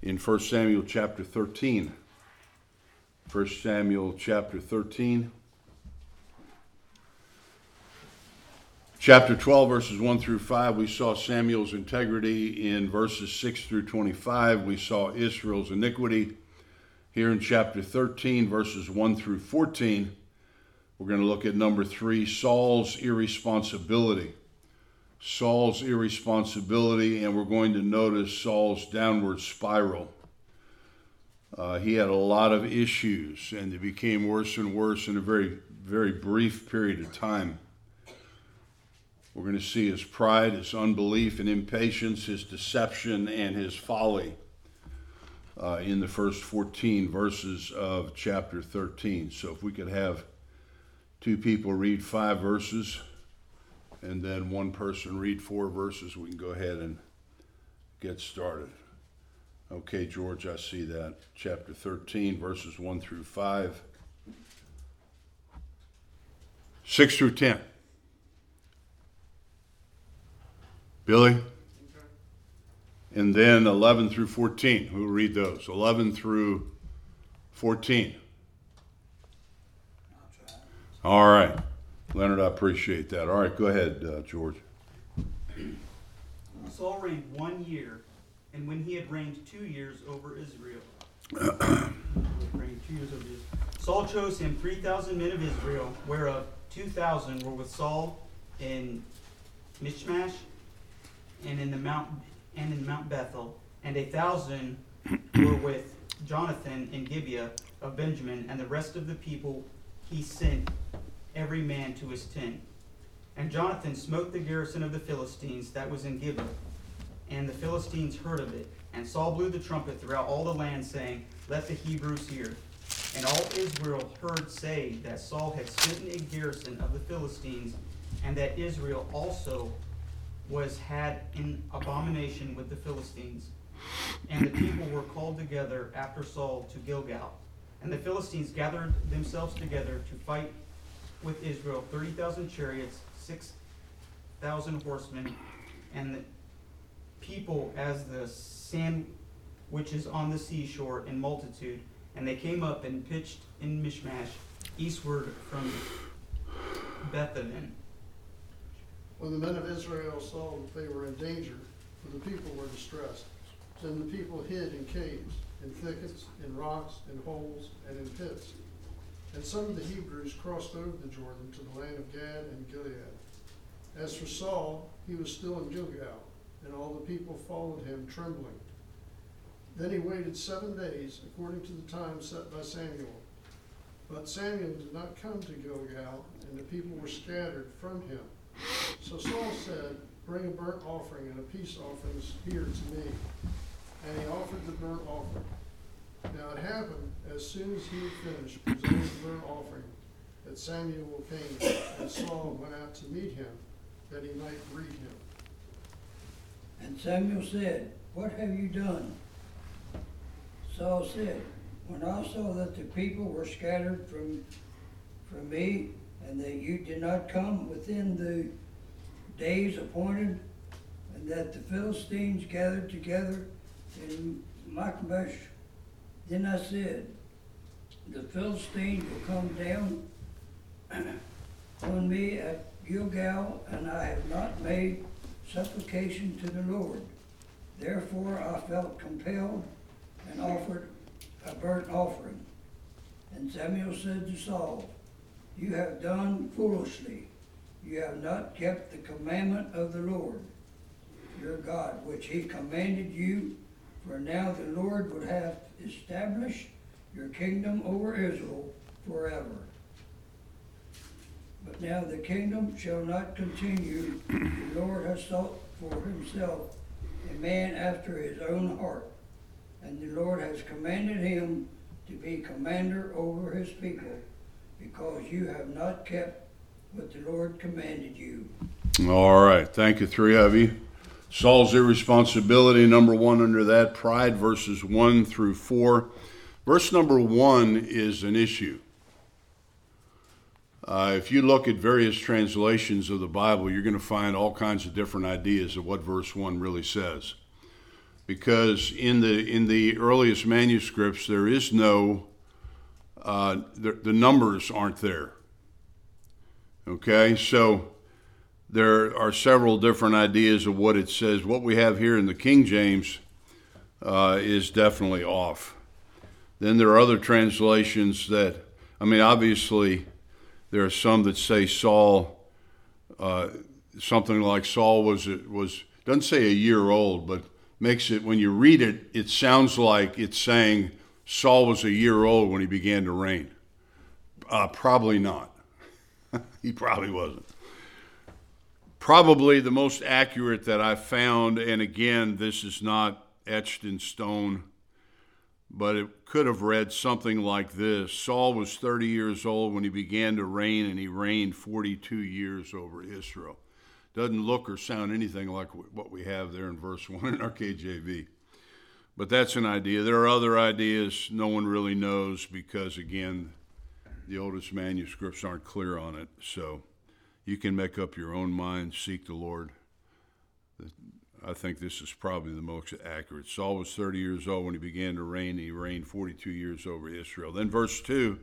in 1 Samuel chapter 13. 1 Samuel chapter 13. Chapter 12, verses 1 through 5, we saw Samuel's integrity. In verses 6 through 25, we saw Israel's iniquity. Here in chapter 13, verses 1 through 14, we're going to look at number 3, Saul's irresponsibility. Saul's irresponsibility, and we're going to notice Saul's downward spiral. He had a lot of issues, and it became worse and worse in a very, very brief period of time. We're going to see his pride, his unbelief and impatience, his deception, and his folly in the first 14 verses of chapter 13. So if we could have two people read 5 verses and then one person read 4 verses, we can go ahead and get started. Okay, George, I see that. Chapter 13, verses 1 through 5. 6 through 10. Billy? And then 11 through 14. Who will read those? 11 through 14. All right. Leonard, I appreciate that. All right, go ahead, George. Saul reigned 1 year, and when he had reigned 2 years over Israel, Saul chose him 3,000 men of Israel, whereof 2,000 were with Saul in Michmash and in Mount Bethel, and 1,000 were with Jonathan in Gibeah of Benjamin, and the rest of the people he sent every man to his tent. And Jonathan smote the garrison of the Philistines that was in Gibeah, and the Philistines heard of it. And Saul blew the trumpet throughout all the land, saying, Let the Hebrews hear. And all Israel heard say that Saul had smitten a garrison of the Philistines, and that Israel also had an abomination with the Philistines. And the people were called together after Saul to Gilgal. And the Philistines gathered themselves together to fight with Israel 30,000 chariots, 6,000 horsemen, and the people as the sand which is on the seashore in multitude. And they came up and pitched in Michmash, eastward from Bethaven. When the men of Israel saw that they were in danger, for the people were distressed, then the people hid in caves, in thickets, in rocks, in holes, and in pits. And some of the Hebrews crossed over the Jordan to the land of Gad and Gilead. As for Saul, he was still in Gilgal, and all the people followed him trembling. Then he waited 7 days, according to the time set by Samuel. But Samuel did not come to Gilgal, and the people were scattered from him. So Saul said, Bring a burnt offering and a peace offering here to me. And he offered the burnt offering. Now it happened, as soon as he had finished presenting the burnt offering, that Samuel came, and Saul went out to meet him, that he might greet him. And Samuel said, What have you done? Saul said, When I saw that the people were scattered from me, and that you did not come within the days appointed, and that the Philistines gathered together in Michmash, then I said, The Philistines will come down on me at Gilgal, and I have not made supplication to the Lord. Therefore I felt compelled and offered a burnt offering. And Samuel said to Saul, You have done foolishly. You have not kept the commandment of the Lord, your God, which he commanded you. For now the Lord would have established your kingdom over Israel forever. But now the kingdom shall not continue. The Lord has sought for himself a man after his own heart, and the Lord has commanded him to be commander over his people, because you have not kept what the Lord commanded you. All right. Thank you, 3 of you. Saul's irresponsibility, number 1 under that, pride, verses 1 through 4. Verse number 1 is an issue. If you look at various translations of the Bible, you're going to find all kinds of different ideas of what verse 1 really says. because in the earliest manuscripts there is no the numbers aren't there. Okay, so there are several different ideas of what it says. What we have here in the King James is definitely off. Then there are other translations that, I mean, obviously there are some that say Saul, something like Saul was doesn't say a year old, but makes it, when you read it, it sounds like it's saying Saul was a year old when he began to reign. Probably not. He probably wasn't. Probably the most accurate that I found, and again, this is not etched in stone, but it could have read something like this. Saul was 30 years old when he began to reign, and he reigned 42 years over Israel. Doesn't look or sound anything like what we have there in verse 1 in our KJV. But that's an idea. There are other ideas no one really knows because, again, the oldest manuscripts aren't clear on it. So you can make up your own mind, seek the Lord. I think this is probably the most accurate. Saul was 30 years old when he began to reign. He reigned 42 years over Israel. Then verse 2,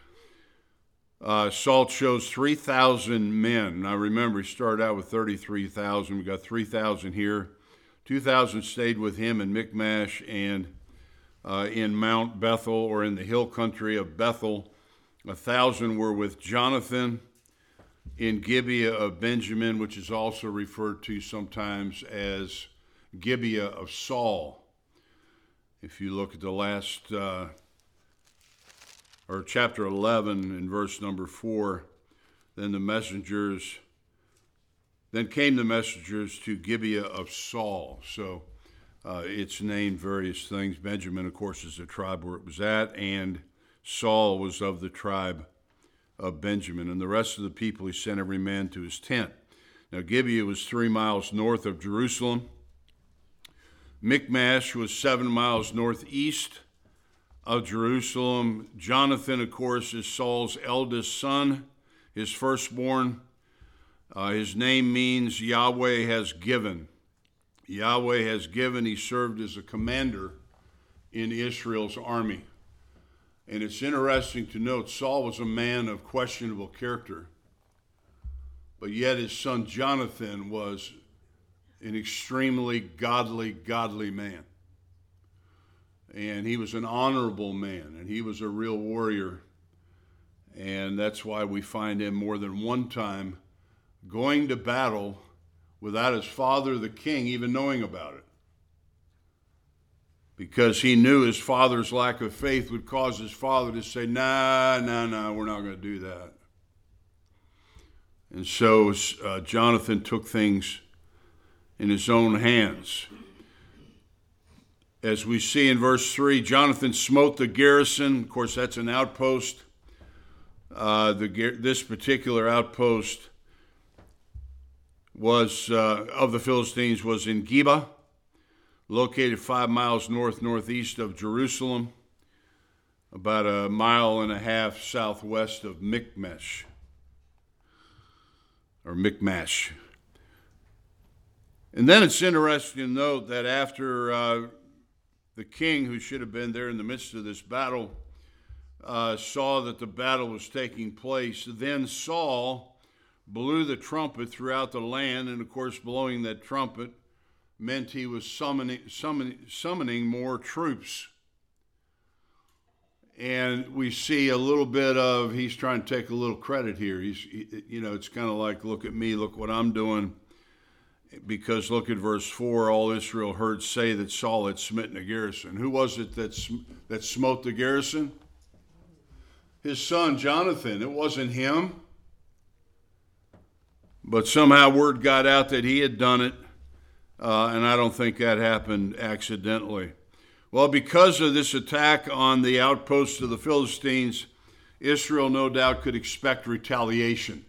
Saul chose 3,000 men. Now remember, he started out with 33,000. We got 3,000 here. 2,000 stayed with him in Michmash and in Mount Bethel, or in the hill country of Bethel. 1,000 were with Jonathan in Gibeah of Benjamin, which is also referred to sometimes as Gibeah of Saul. If you look at the last, or chapter 11 in verse number 4, then came the messengers to Gibeah of Saul. So it's named various things. Benjamin, of course, is the tribe where it was at, and Saul was of the tribe of Benjamin. And the rest of the people he sent every man to his tent. Now Gibeah was 3 miles north of Jerusalem. Michmash was 7 miles northeast of Jerusalem. Jonathan, of course, is Saul's eldest son, his firstborn. His name means Yahweh has given. Yahweh has given. He served as a commander in Israel's army. And it's interesting to note, Saul was a man of questionable character, but yet his son Jonathan was an extremely godly man. And he was an honorable man, and he was a real warrior. And that's why we find him more than one time going to battle without his father, the king, even knowing about it. Because he knew his father's lack of faith would cause his father to say, nah, we're not going to do that. And so Jonathan took things in his own hands. As we see in verse 3, Jonathan smote the garrison. Of course, that's an outpost. This particular outpost was of the Philistines was in Geba, located 5 miles northeast of Jerusalem, about 1.5 miles southwest of Michmash. And then it's interesting to note that after the king, who should have been there in the midst of this battle, saw that the battle was taking place, then Saul blew the trumpet throughout the land, and of course blowing that trumpet meant he was summoning more troops. And we see a little bit of, he's trying to take a little credit here. It's kind of like, look at me, look what I'm doing. Because look at verse 4, all Israel heard say that Saul had smitten a garrison. Who was it that smote the garrison? His son Jonathan. It wasn't him. But somehow word got out that he had done it. And I don't think that happened accidentally. Well, because of this attack on the outposts of the Philistines, Israel no doubt could expect retaliation.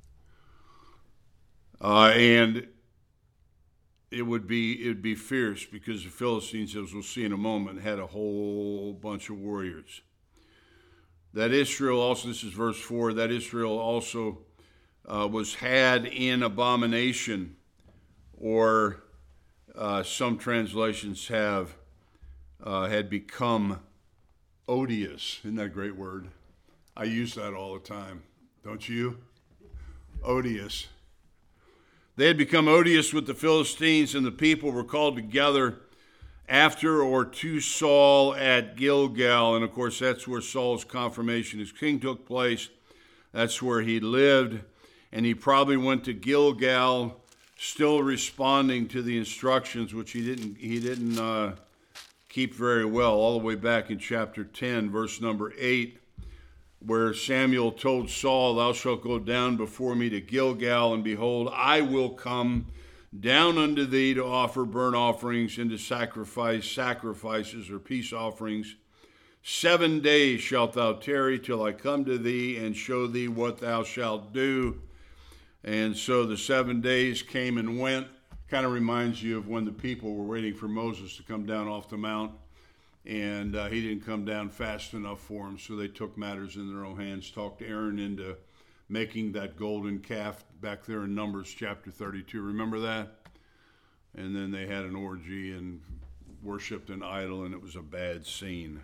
And it would be fierce, because the Philistines, as we'll see in a moment, had a whole bunch of warriors. That Israel also, this is verse 4, that Israel also was had in abomination, or some translations have had become odious. Isn't that a great word? I use that all the time. Don't you? Odious. They had become odious with the Philistines, and the people were called together after or to Saul at Gilgal. And of course, that's where Saul's confirmation as king took place. That's where he lived. And he probably went to Gilgal still responding to the instructions, which he didn't keep very well, all the way back in chapter 10, verse number 8, where Samuel told Saul, "Thou shalt go down before me to Gilgal, and behold, I will come down unto thee to offer burnt offerings and to sacrifices or peace offerings. 7 days shalt thou tarry till I come to thee and show thee what thou shalt do." And so the 7 days came and went. Kind of reminds you of when the people were waiting for Moses to come down off the mount, and he didn't come down fast enough for them, so they took matters in their own hands, talked Aaron into making that golden calf back there in Numbers chapter 32. Remember that? And then they had an orgy and worshiped an idol, and it was a bad scene.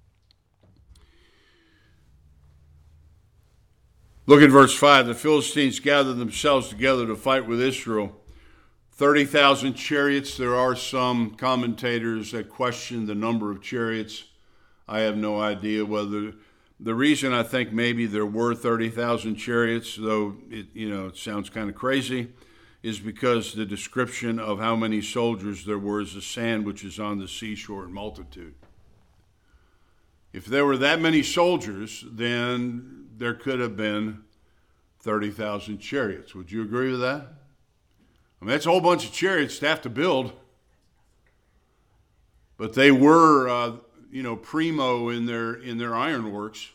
Look at verse 5. The Philistines gathered themselves together to fight with Israel. 30,000 chariots. There are some commentators that question the number of chariots. I have no idea whether the reason I think maybe there were 30,000 chariots, though it sounds kind of crazy, is because the description of how many soldiers there were is the sand which is on the seashore in multitude. If there were that many soldiers, then there could have been 30,000 chariots. Would you agree with that? I mean, that's a whole bunch of chariots to have to build. But they were, primo in their ironworks.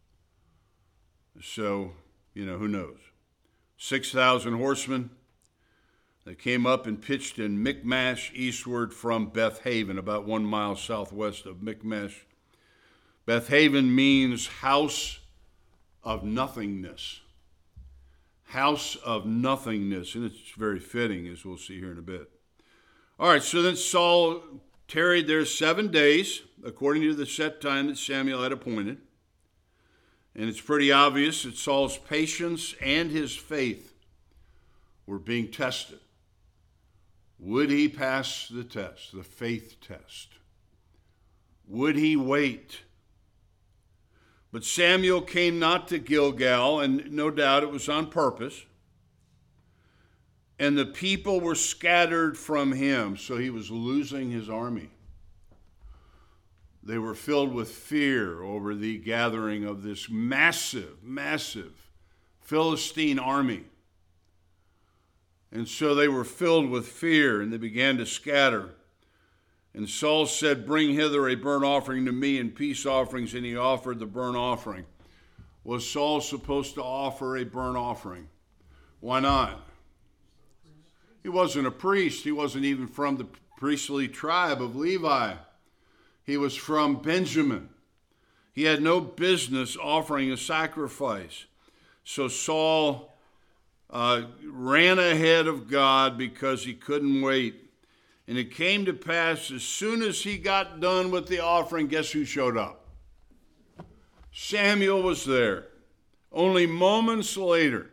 So, who knows? 6,000 horsemen. They came up and pitched in Michmash eastward from Beth Haven, about 1 mile southwest of Michmash. Beth Haven means house of nothingness. House of nothingness. And it's very fitting, as we'll see here in a bit. All right, so then Saul tarried there 7 days, according to the set time that Samuel had appointed. And it's pretty obvious that Saul's patience and his faith were being tested. Would he pass the test, the faith test? Would he wait? But Samuel came not to Gilgal, and no doubt it was on purpose. And the people were scattered from him, so he was losing his army. They were filled with fear over the gathering of this massive Philistine army. And so they were filled with fear, and they began to scatter. And Saul said, "Bring hither a burnt offering to me and peace offerings," and he offered the burnt offering. Was Saul supposed to offer a burnt offering? Why not? He wasn't a priest. He wasn't even from the priestly tribe of Levi. He was from Benjamin. He had no business offering a sacrifice. So Saul ran ahead of God because he couldn't wait. And it came to pass, as soon as he got done with the offering, guess who showed up? Samuel was there. Only moments later.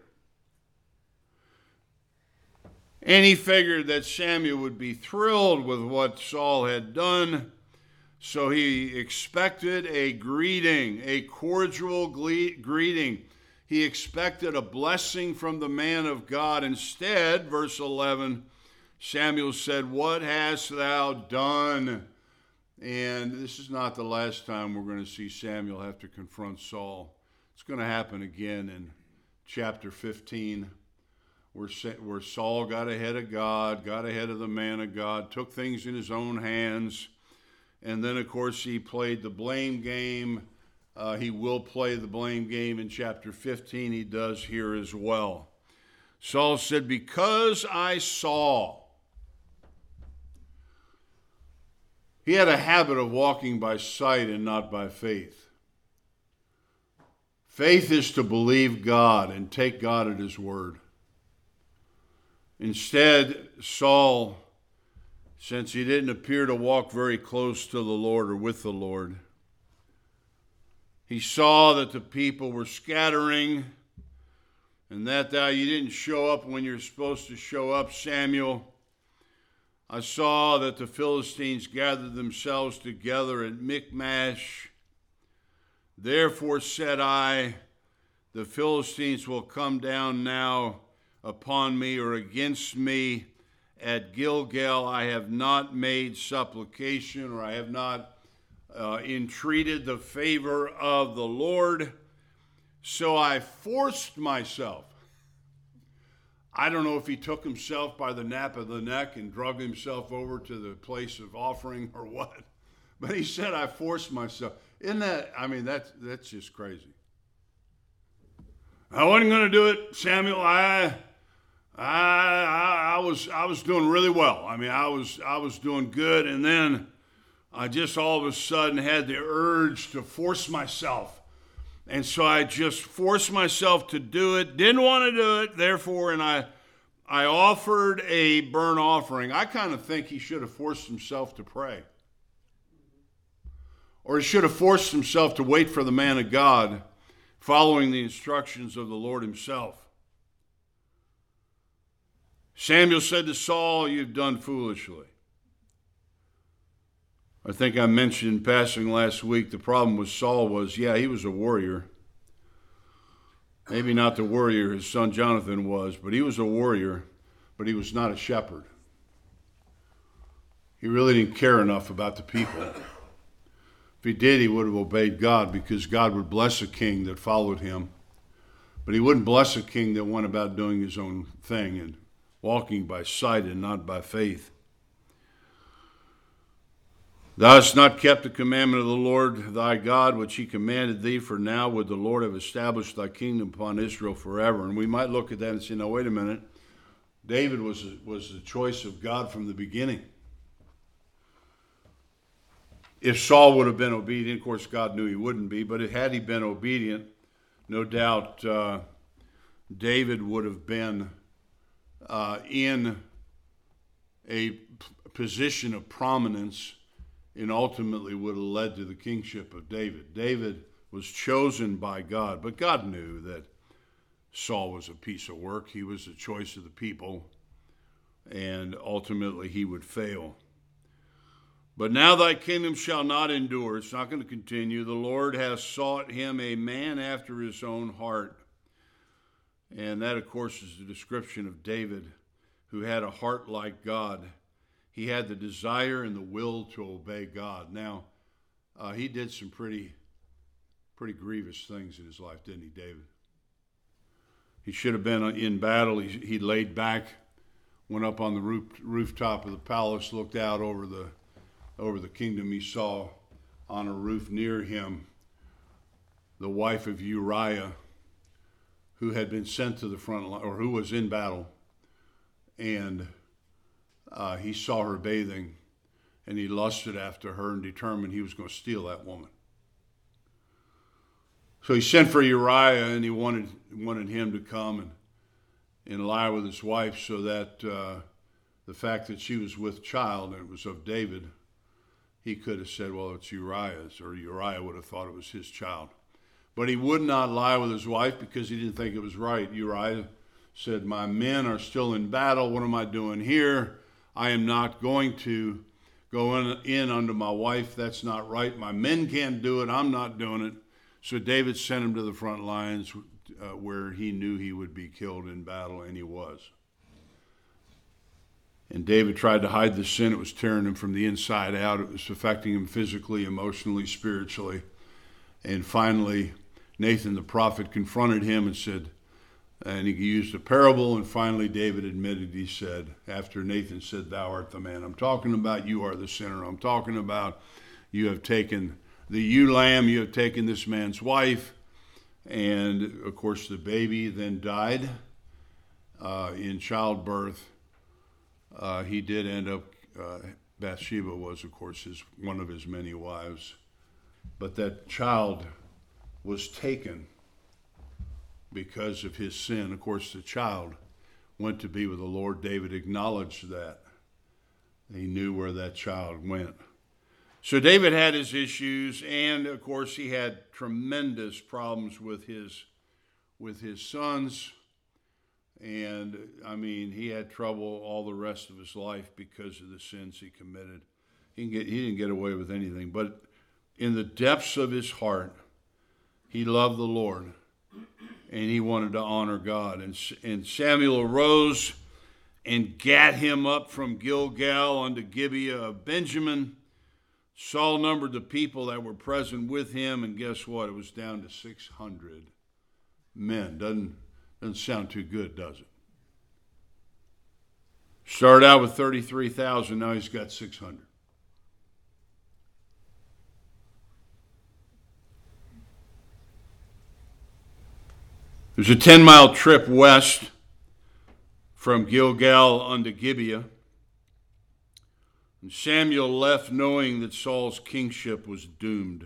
And he figured that Samuel would be thrilled with what Saul had done. So he expected a greeting, a cordial greeting. He expected a blessing from the man of God. Instead, verse 11, Samuel said, "What hast thou done?" And this is not the last time we're going to see Samuel have to confront Saul. It's going to happen again in chapter 15, where Saul got ahead of God, got ahead of the man of God, took things in his own hands. And then, of course, he played the blame game. He will play the blame game in chapter 15. He does here as well. Saul said, "Because I saw." He had a habit of walking by sight and not by faith. Faith is to believe God and take God at his word. Instead, Saul since he didn't appear to walk very close to the Lord or with the Lord. He saw that the people were scattering, and that you didn't show up when you're supposed to show up, Samuel. I saw that the Philistines gathered themselves together at Michmash. Therefore said I, the Philistines will come down now upon me or against me at Gilgal. I have not made supplication, or I have not entreated the favor of the Lord. So I forced myself. I don't know if he took himself by the nape of the neck and drug himself over to the place of offering or what. But he said, I forced myself. Isn't that, that's just crazy. I wasn't going to do it, Samuel. I was doing really well. I was doing good, and then I just all of a sudden had the urge to force myself. And so I just forced myself to do it, didn't want to do it, therefore, and I offered a burnt offering. I kind of think he should have forced himself to pray. Or he should have forced himself to wait for the man of God, following the instructions of the Lord himself. Samuel said to Saul, you've done foolishly. I think I mentioned in passing last week, the problem with Saul was, he was a warrior. Maybe not the warrior his son Jonathan was, but he was a warrior, but he was not a shepherd. He really didn't care enough about the people. If he did, he would have obeyed God, because God would bless a king that followed him. But he wouldn't bless a king that went about doing his own thing and walking by sight and not by faith. Thou hast not kept the commandment of the Lord thy God, which he commanded thee, for now would the Lord have established thy kingdom upon Israel forever. And we might look at that and say, no, wait a minute. David was the choice of God from the beginning. If Saul would have been obedient, of course God knew he wouldn't be, but had he been obedient, no doubt David would have been in a position of prominence, and ultimately would have led to the kingship of David. David was chosen by God, but God knew that Saul was a piece of work. He was the choice of the people, and ultimately he would fail. But now thy kingdom shall not endure. It's not going to continue. The Lord has sought him a man after his own heart. And that, of course, is the description of David, who had a heart like God. He had the desire and the will to obey God. Now, he did some pretty grievous things in his life, didn't he, David? He should have been in battle. He laid back, went up on the rooftop of the palace, looked out over the kingdom. He saw on a roof near him the wife of Uriah, who had been sent to the front line, or who was in battle, and he saw her bathing, and he lusted after her and determined he was going to steal that woman. So he sent for Uriah, and he wanted him to come and lie with his wife, so that the fact that she was with child and it was of David, he could have said, well, it's Uriah's, or Uriah would have thought it was his child. But he would not lie with his wife because he didn't think it was right. Uriah said, my men are still in battle. What am I doing here? I am not going to go in unto my wife. That's not right. My men can't do it. I'm not doing it. So David sent him to the front lines where he knew he would be killed in battle, and he was. And David tried to hide the sin. It was tearing him from the inside out. It was affecting him physically, emotionally, spiritually. And finally, Nathan the prophet confronted him and said, and he used a parable, and finally David admitted, he said, after Nathan said, thou art the man I'm talking about, you are the sinner I'm talking about, you have taken the ewe lamb, you have taken this man's wife. And of course the baby then died in childbirth. He did end up, Bathsheba was of course one of his many wives, but that child was taken because of his sin. Of course, the child went to be with the Lord. David acknowledged that. He knew where that child went. So David had his issues, and of course he had tremendous problems with his sons. And I mean, he had trouble all the rest of his life because of the sins he committed. He didn't get away with anything, but in the depths of his heart, he loved the Lord, and he wanted to honor God. And Samuel arose and gat him up from Gilgal unto Gibeah of Benjamin. Saul numbered the people that were present with him, and guess what? It was down to 600 men. Doesn't sound too good, does it? Started out with 33,000, now he's got 600. There's a 10-mile trip west from Gilgal unto Gibeah. And Samuel left knowing that Saul's kingship was doomed.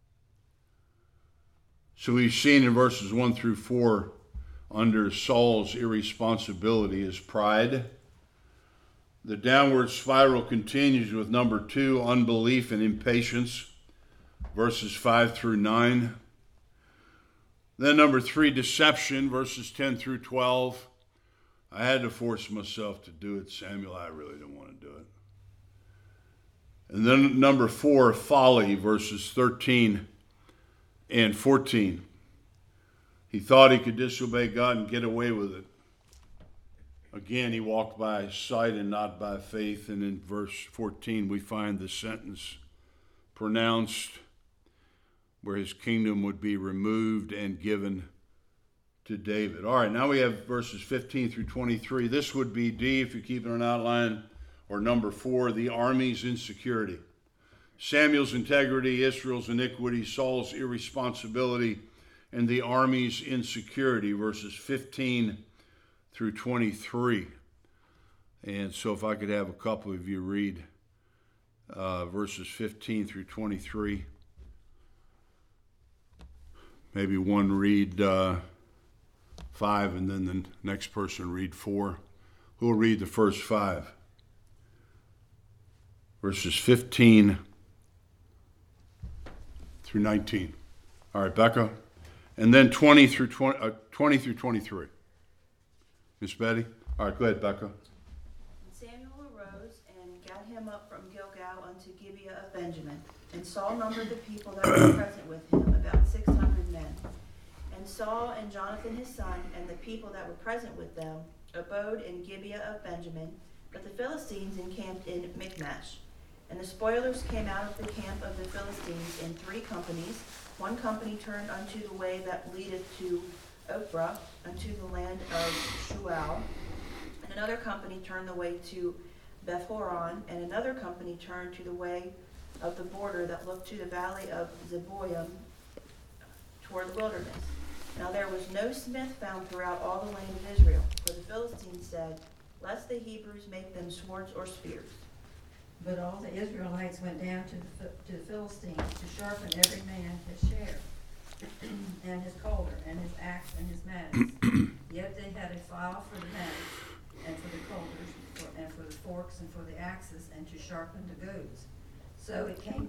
So we've seen in verses 1 through 4, under Saul's irresponsibility, his pride. The downward spiral continues with number 2, unbelief and impatience, verses 5 through 9. Then number 3, deception, verses 10 through 12. I had to force myself to do it, Samuel. I really didn't want to do it. And then number 4, folly, verses 13 and 14. He thought he could disobey God and get away with it. Again, he walked by sight and not by faith. And in verse 14, we find the sentence pronounced where his kingdom would be removed and given to David. All right, now we have verses 15 through 23. This would be D, if you're keeping an outline, or number 4, the army's insecurity. Samuel's integrity, Israel's iniquity, Saul's irresponsibility, and the army's insecurity, verses 15 through 23. And so if I could have a couple of you read verses 15 through 23. Maybe one read 5, and then the next person read 4. Who will read the first 5? Verses 15 through 19. All right, Becca. And then 20 through 23. Miss Betty? All right, go ahead, Becca. And Samuel arose and gat him up from Gilgal unto Gibeah of Benjamin. And Saul numbered the people that were present with him, about 600 men. And Saul and Jonathan his son, and the people that were present with them, abode in Gibeah of Benjamin, but the Philistines encamped in Michmash. And the spoilers came out of the camp of the Philistines in 3 companies. One company turned unto the way that leadeth to Ophrah, unto the land of Shual. And another company turned the way to Bethhoron, and another company turned to the way of the border that looked to the valley of Zeboim toward the wilderness. Now there was no smith found throughout all the land of Israel, for the Philistines said, lest the Hebrews make them swords or spears. But all the Israelites went down to the Philistines to sharpen every man his share, and his coulter, and his axe, and his mattock. Yet they had a file for the mattocks, and for the coulters, and for the forks, and for the axes, and to sharpen the goads. So it came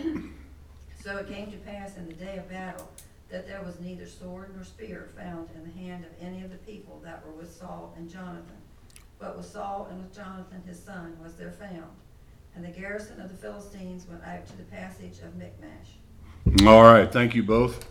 to pass in the day of battle that there was neither sword nor spear found in the hand of any of the people that were with Saul and Jonathan. But with Saul and with Jonathan his son was there found. And the garrison of the Philistines went out to the passage of Michmash. All right, thank you both.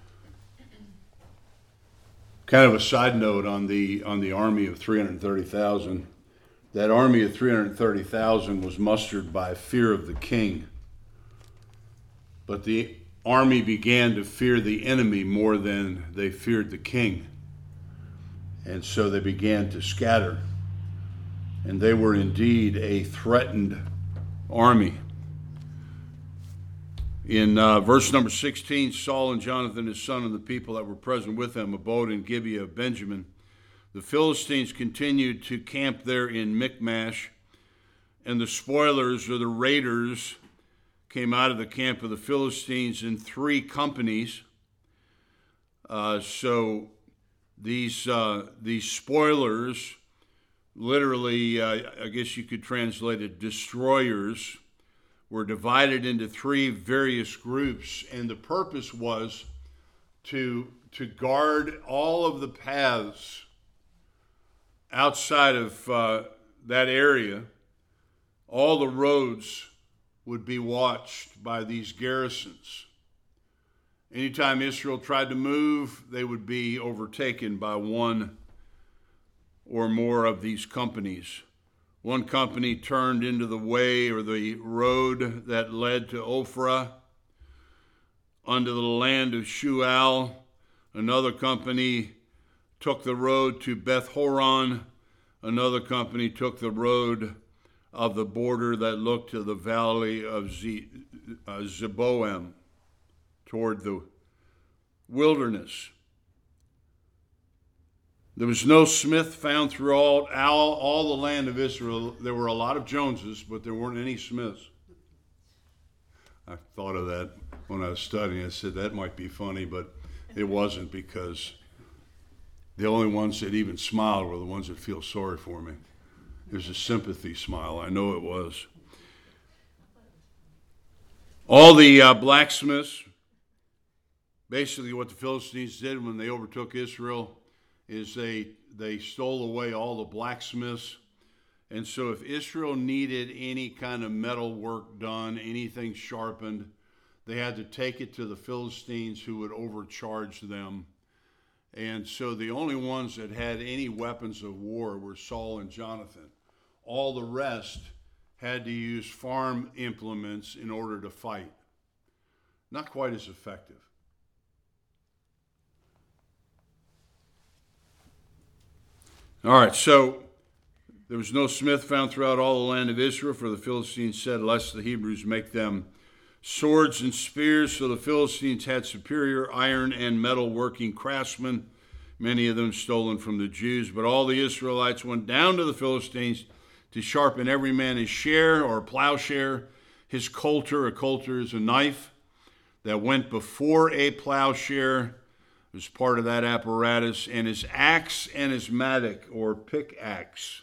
Kind of a side note on the army of 330,000. That army of 330,000 was mustered by fear of the king. But the army began to fear the enemy more than they feared the king. And so they began to scatter. And they were indeed a threatened army. In verse number 16, Saul and Jonathan his son and the people that were present with him abode in Gibeah of Benjamin. The Philistines continued to camp there in Michmash, and the spoilers or the raiders came out of the camp of the Philistines in 3 companies. So these spoilers literally, I guess you could translate it, destroyers, were divided into three various groups, and the purpose was to guard all of the paths outside of that area. All the roads would be watched by these garrisons. Anytime Israel tried to move, they would be overtaken by one or more of these companies. One company turned into the way or the road that led to Ophrah, unto the land of Shual. Another company took the road to Beth Horon. Another company took the road of the border that looked to the valley of Zeboim, toward the wilderness. There was no smith found throughout all the land of Israel. There were a lot of Joneses, but there weren't any smiths. I thought of that when I was studying. I said that might be funny, but it wasn't, because the only ones that even smiled were the ones that feel sorry for me. It was a sympathy smile. I know it was. All the blacksmiths, basically what the Philistines did when they overtook Israel is they stole away all the blacksmiths. And so if Israel needed any kind of metal work done, anything sharpened, they had to take it to the Philistines, who would overcharge them. And so the only ones that had any weapons of war were Saul and Jonathan. All the rest had to use farm implements in order to fight. Not quite as effective. All right, so there was no smith found throughout all the land of Israel, for the Philistines said, lest the Hebrews make them swords and spears. So the Philistines had superior iron and metal working craftsmen, many of them stolen from the Jews. But all the Israelites went down to the Philistines to sharpen every man his share or plowshare, his coulter. A coulter is a knife that went before a plowshare. It was part of that apparatus, and his axe and his mattock or pickaxe.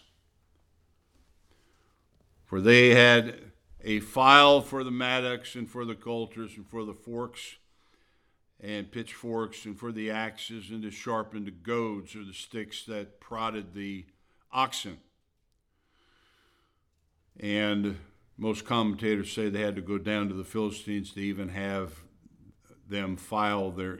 For they had a file for the mattocks and for the coulters and for the forks and pitchforks and for the axes, and to sharpen the goads or the sticks that prodded the oxen. And most commentators say they had to go down to the Philistines to even have them file their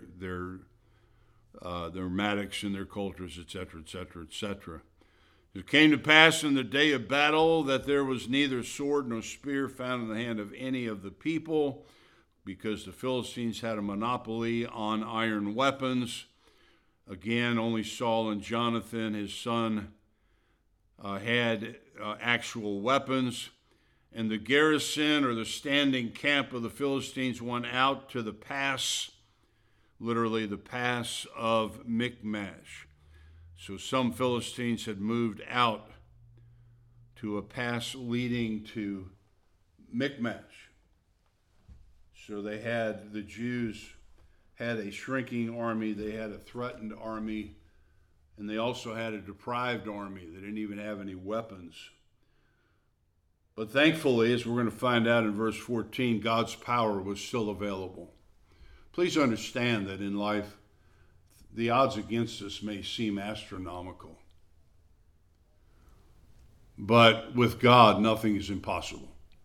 mattocks and their coulters, etc., etc., etc. It came to pass in the day of battle that there was neither sword nor spear found in the hand of any of the people, because the Philistines had a monopoly on iron weapons. Again, only Saul and Jonathan, his son, had actual weapons. And the garrison, or the standing camp of the Philistines, went out to the pass, literally the pass of Michmash. So some Philistines had moved out to a pass leading to Michmash. So the Jews had a shrinking army, they had a threatened army, and they also had a deprived army. They didn't even have any weapons. But thankfully, as we're going to find out in verse 14, God's power was still available. Please understand that in life, the odds against us may seem astronomical. But with God, nothing is impossible.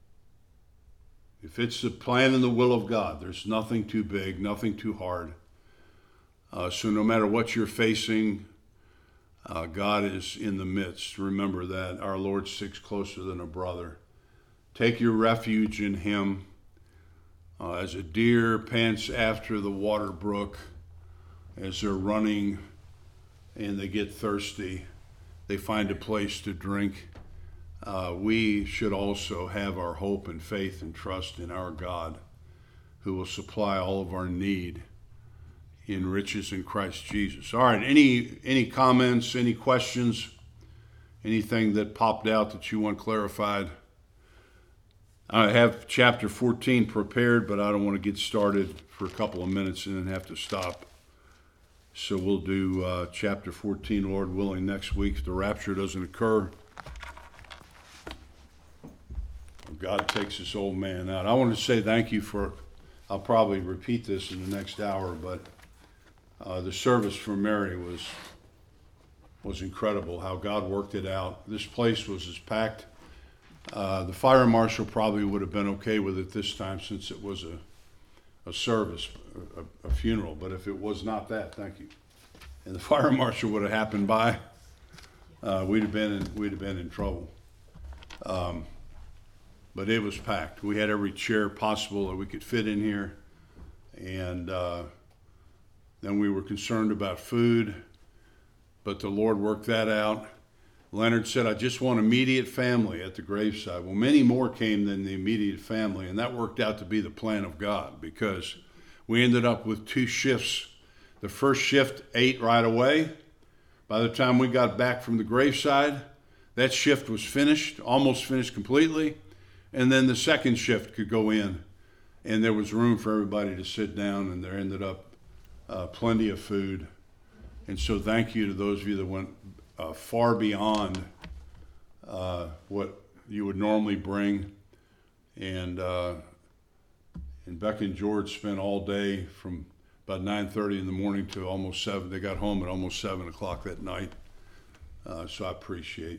If it's the plan and the will of God, there's nothing too big, nothing too hard. So no matter what you're facing, God is in the midst. Remember that. Our Lord sticks closer than a brother. Take your refuge in him. As a deer pants after the water brook, as they're running and they get thirsty, they find a place to drink. We should also have our hope and faith and trust in our God, who will supply all of our need in riches in Christ Jesus. All right, any comments, any questions, anything that popped out that you want clarified? I have chapter 14 prepared, but I don't want to get started for a couple of minutes and then have to stop. So we'll do chapter 14, Lord willing, next week if the rapture doesn't occur. God takes this old man out. I want to say thank you for, I'll probably repeat this in the next hour, but the service for Mary was incredible, how God worked it out. This place was as packed. The fire marshal probably would have been okay with it this time since it was a service, a funeral. But if it was not that, thank you. And the fire marshal would have happened by, we'd have been in trouble. But it was packed. We had every chair possible that we could fit in here. And then we were concerned about food, but the Lord worked that out. Leonard said, I just want immediate family at the graveside. Well, many more came than the immediate family, and that worked out to be the plan of God because we ended up with 2 shifts. The first shift ate right away. By the time we got back from the graveside, that shift was finished, almost finished completely. And then the second shift could go in, and there was room for everybody to sit down, and there ended up plenty of food. And so thank you to those of you that went far beyond what you would normally bring. And Becca and George spent all day from about 9:30 in the morning to almost 7. They got home at almost 7 o'clock that night. So I appreciate.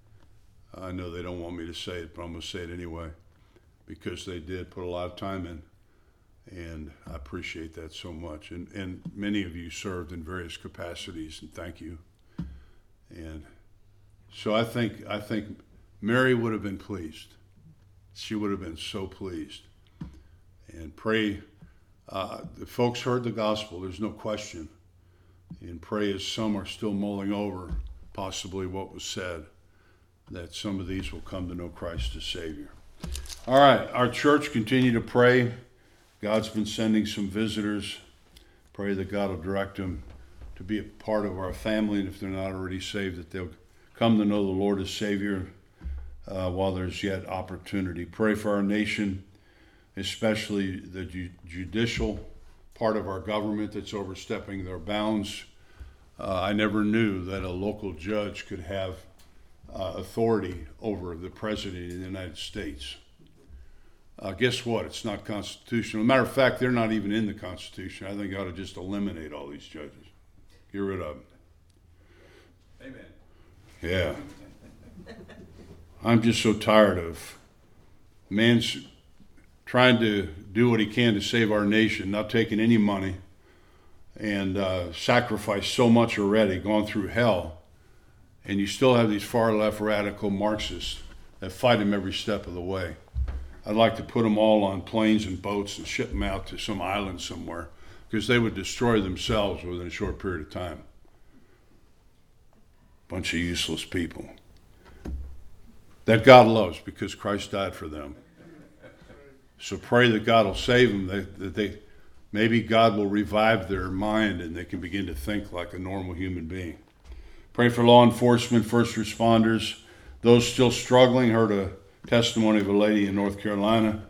I know they don't want me to say it, but I'm going to say it anyway because they did put a lot of time in. And I appreciate that so much. And many of you served in various capacities, and thank you. And so I think Mary would have been pleased. She would have been so pleased. And pray, the folks heard the gospel, there's no question. And pray as some are still mulling over possibly what was said, that some of these will come to know Christ as Savior. All right, our church, continue to pray. God's been sending some visitors. Pray that God will direct them to be a part of our family, and if they're not already saved, that they'll come to know the Lord as Savior while there's yet opportunity. Pray for our nation, especially the judicial part of our government that's overstepping their bounds. I never knew that a local judge could have authority over the President of the United States. Guess what? It's not constitutional. As a matter of fact, they're not even in the Constitution. I think I ought to just eliminate all these judges. Get rid of them. Amen. Yeah. I'm just so tired of man's trying to do what he can to save our nation, not taking any money, and sacrificed so much already, gone through hell. And you still have these far left radical Marxists that fight him every step of the way. I'd like to put them all on planes and boats and ship them out to some island somewhere because they would destroy themselves within a short period of time. Bunch of useless people that God loves because Christ died for them. So pray that God will save them, that maybe God will revive their mind and they can begin to think like a normal human being. Pray for law enforcement, first responders, those still struggling. Heard a testimony of a lady in North Carolina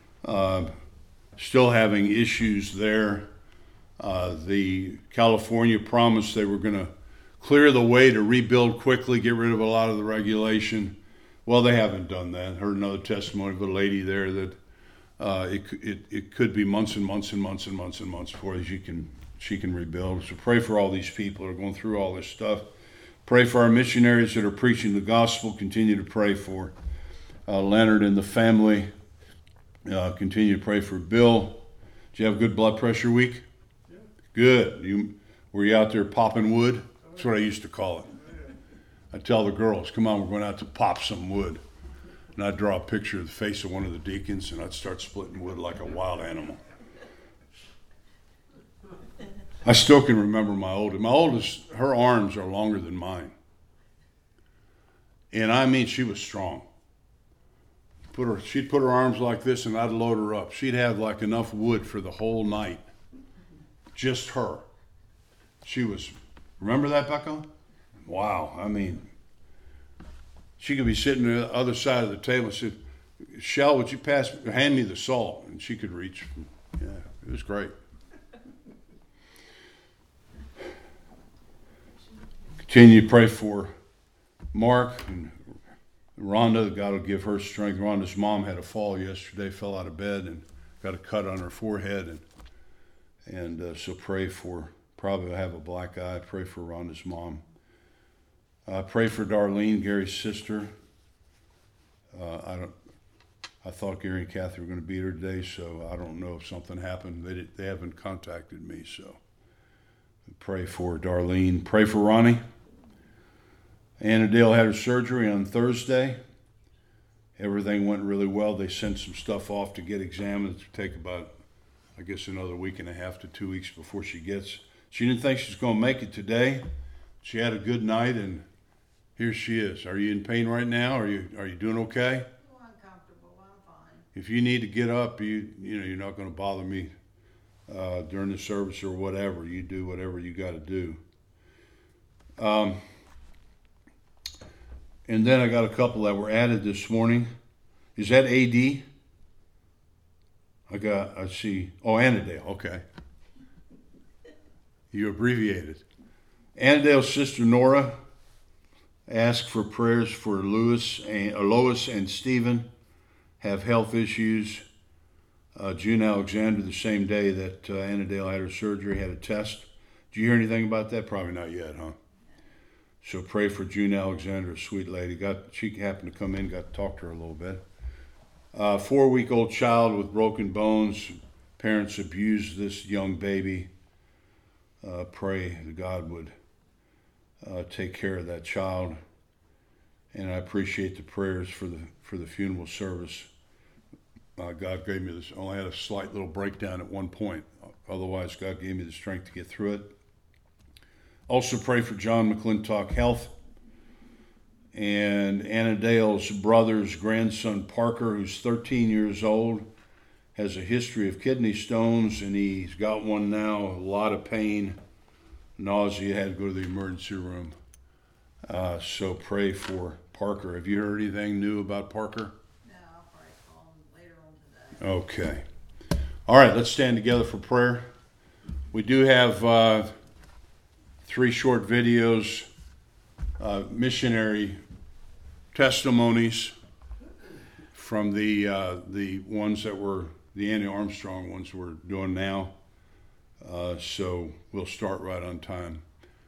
still having issues there. The California promised they were going to clear the way to rebuild quickly, get rid of a lot of the regulation. Well, they haven't done that. Heard another testimony of a lady there that it could be months and months and months and months and months before she can rebuild. So pray for all these people that are going through all this stuff. Pray for our missionaries that are preaching the gospel. Continue to pray for Leonard and the family. Continue to pray for Bill. Did you have a good blood pressure week? Yeah. Good. Were you out there popping wood? That's what I used to call it. I tell the girls, come on, we're going out to pop some wood. And I'd draw a picture of the face of one of the deacons, and I'd start splitting wood like a wild animal. I still can remember my oldest, her arms are longer than mine. And I mean, she was strong. She'd put her arms like this, and I'd load her up. She'd have like enough wood for the whole night. Just her. She was, remember that, Becca? Wow, I mean, she could be sitting on the other side of the table and said, Shell, would you hand me the salt? And she could reach. Yeah, it was great. Continue to pray for Mark and Rhonda. God will give her strength. Rhonda's mom had a fall yesterday, fell out of bed and got a cut on her forehead. And so pray for, probably have a black eye. Pray for Rhonda's mom. Pray for Darlene, Gary's sister. I thought Gary and Kathy were going to be here today, so I don't know if something happened. They haven't contacted me, so pray for Darlene. Pray for Ronnie. Anna Dale had her surgery on Thursday. Everything went really well. They sent some stuff off to get examined. It'll take about, I guess, another week and a half to 2 weeks before she gets. She didn't think she was going to make it today. She had a good night, and here she is. Are you in pain right now? Are you doing okay? Uncomfortable, I'm fine. If you need to get up, you know you're not going to bother me during the service or whatever. You do whatever you got to do. And then I got a couple that were added this morning. Is that AD? I see. Oh, Annadale. Okay. You abbreviated. Annadale's sister Nora asked for prayers for Lois and Stephen have health issues. June Alexander, the same day that Annadale had her surgery, had a test. Did you hear anything about that? Probably not yet, huh? So pray for June Alexander, a sweet lady. She happened to come in, got to talk to her a little bit. 4-week-old child with broken bones. Parents abused this young baby. Pray that God would take care of that child. And I appreciate the prayers for the funeral service. God gave me this. I only had a slight little breakdown at one point. Otherwise, God gave me the strength to get through it. Also pray for John McClintock health. And Annadale's brother's grandson, Parker, who's 13 years old, has a history of kidney stones, and he's got one now, a lot of pain, nausea, had to go to the emergency room. So pray for Parker. Have you heard anything new about Parker? No, I'll probably call him later on today. Okay. All right, let's stand together for prayer. We do have 3 short videos, missionary testimonies from the ones that were the Annie Armstrong ones we're doing now. So we'll start right on time.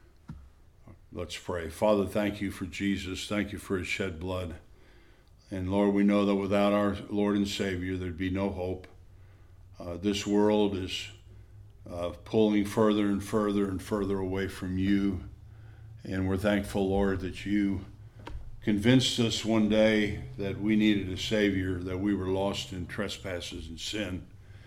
Let's pray. Father, thank you for Jesus. Thank you for his shed blood. And Lord, we know that without our Lord and Savior, there'd be no hope. This world is pulling further and further and further away from you. And we're thankful, Lord, that you convinced us one day that we needed a Savior, that we were lost in trespasses and sin.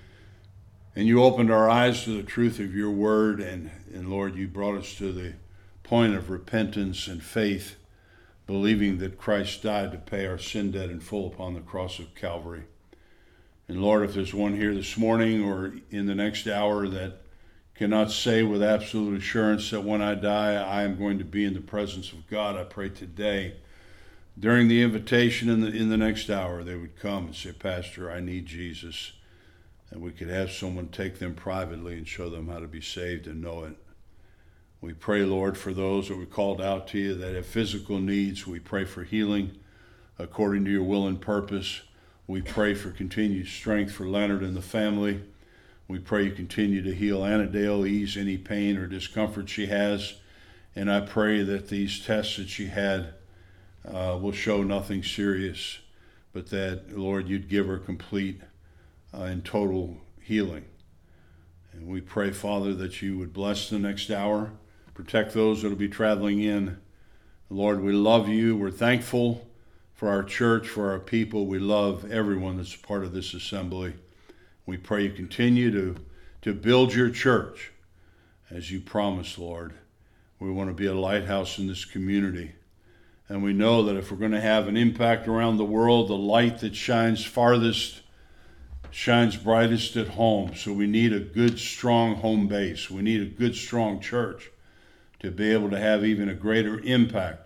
And you opened our eyes to the truth of your word, and Lord, you brought us to the point of repentance and faith, believing that Christ died to pay our sin debt in full upon the cross of Calvary. And Lord, if there's one here this morning or in the next hour that cannot say with absolute assurance that when I die, I am going to be in the presence of God, I pray today, during the invitation in the next hour, they would come and say, Pastor, I need Jesus. And we could have someone take them privately and show them how to be saved and know it. We pray, Lord, for those that we called out to you that have physical needs. We pray for healing according to your will and purpose. We pray for continued strength for Leonard and the family. We pray you continue to heal Annadale, ease any pain or discomfort she has. And I pray that these tests that she had will show nothing serious, but that, Lord, you'd give her complete and total healing. And we pray, Father, that you would bless the next hour, protect those that will be traveling in. Lord, we love you. We're thankful for our church, for our people. We love everyone that's a part of this assembly. We pray you continue to build your church as you promised, Lord. We want to be a lighthouse in this community. And we know that if we're going to have an impact around the world, the light that shines farthest shines brightest at home. So we need a good, strong home base. We need a good, strong church to be able to have even a greater impact,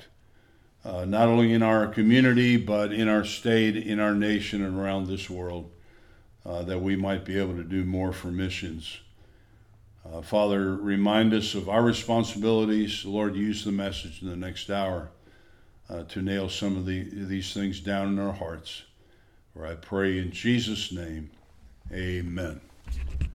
not only in our community, but in our state, in our nation, and around this world, that we might be able to do more for missions. Father, remind us of our responsibilities. Lord, use the message in the next hour to nail some of these things down in our hearts. For I pray in Jesus' name, amen.